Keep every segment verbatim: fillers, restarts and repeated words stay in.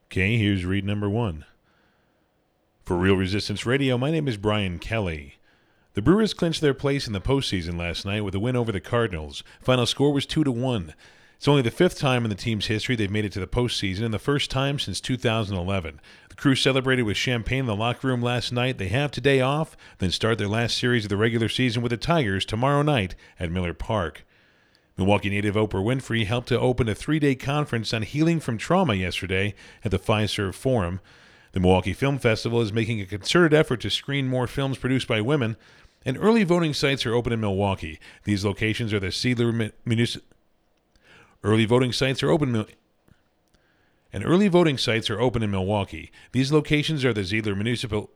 Okay, here's read number one. For Real Resistance Radio, my name is Brian Kelly. The Brewers clinched their place in the postseason last night with a win over the Cardinals. Final score was two to one. It's only the fifth time in the team's history they've made it to the postseason and the first time since two thousand eleven. The crew celebrated with champagne in the locker room last night. They have today off, then start their last series of the regular season with the Tigers tomorrow night at Miller Park. Milwaukee native Oprah Winfrey helped to open a three-day conference on healing from trauma yesterday at the Fiserv Forum. The Milwaukee Film Festival is making a concerted effort to screen more films produced by women, and early voting sites are open in Milwaukee. These locations are the Zeidler Municipal... Early voting sites are open... And early voting sites are open in Milwaukee. These locations are the Zeidler Municipal...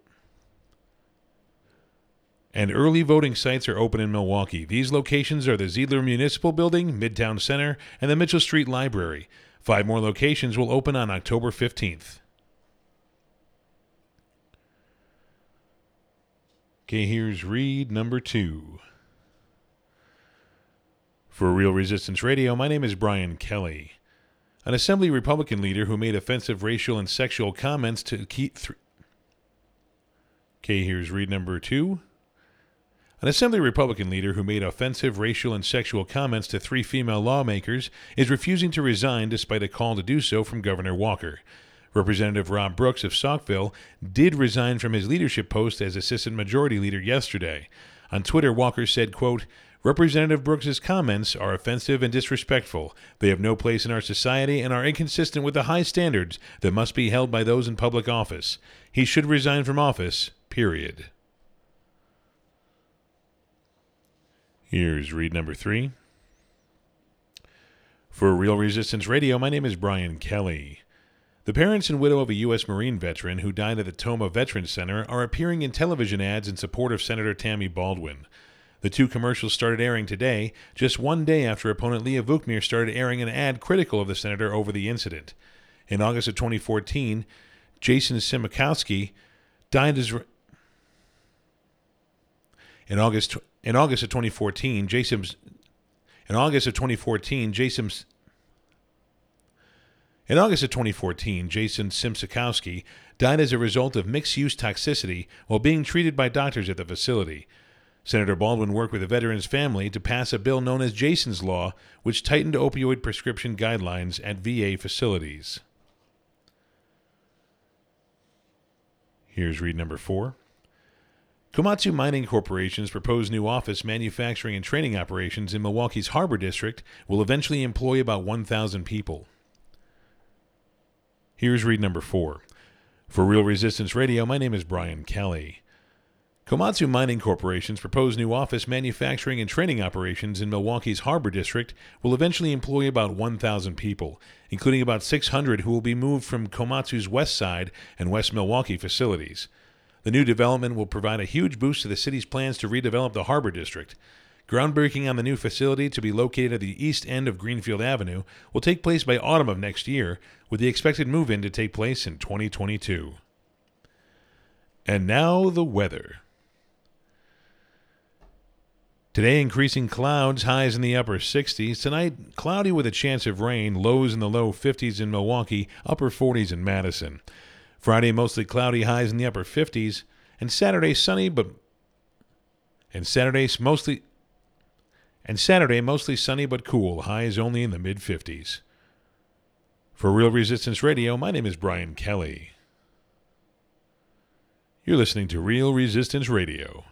And early voting sites are open in Milwaukee. These locations are the Zeidler Municipal Building, Midtown Center, and the Mitchell Street Library. Five more locations will open on October fifteenth. Okay, here's read number two. For Real Resistance Radio, my name is Brian Kelly. An Assembly Republican leader who made offensive racial and sexual comments to keep... Th- okay, here's read number two. An Assembly Republican leader who made offensive racial and sexual comments to three female lawmakers is refusing to resign despite a call to do so from Governor Walker. Representative Rob Brooks of Saukville did resign from his leadership post as Assistant Majority Leader yesterday. On Twitter, Walker said, quote, Representative Brooks's comments are offensive and disrespectful. They have no place in our society and are inconsistent with the high standards that must be held by those in public office. He should resign from office, period. Here's read number three. For Real Resistance Radio, my name is Brian Kelly. The parents and widow of a U S Marine veteran who died at the Toma Veterans Center are appearing in television ads in support of Senator Tammy Baldwin. The two commercials started airing today, just one day after opponent Leah Vukmir started airing an ad critical of the senator over the incident. In August of twenty fourteen, Jason Simikowski died as... Re- in August... In August of twenty fourteen, Jason in August of twenty fourteen, Jason In August of twenty fourteen, Jason Simsikowski died as a result of mixed-use toxicity while being treated by doctors at the facility. Senator Baldwin worked with the veteran's family to pass a bill known as Jason's Law, which tightened opioid prescription guidelines at V A facilities. Here's read number four. Komatsu Mining Corporation's proposed new office, manufacturing, and training operations in Milwaukee's Harbor District will eventually employ about one thousand people. Here's read number four. For Real Resistance Radio, my name is Brian Kelly. Komatsu Mining Corporation's proposed new office, manufacturing, and training operations in Milwaukee's Harbor District will eventually employ about one thousand people, including about six hundred who will be moved from Komatsu's West Side and West Milwaukee facilities. The new development will provide a huge boost to the city's plans to redevelop the Harbor District. Groundbreaking on the new facility, to be located at the east end of Greenfield Avenue, will take place by autumn of next year, with the expected move-in to take place in twenty twenty-two. And now the weather. Today, increasing clouds, highs in the upper sixties. Tonight, cloudy with a chance of rain, lows in the low fifties in Milwaukee, upper forties in Madison. Friday, mostly cloudy, highs in the upper fifties, and Saturday, sunny, but and Saturday's mostly and Saturday, mostly sunny but cool, highs only in the mid fifties. For Real Resistance Radio, my name is Brian Kelly. You're listening to Real Resistance Radio.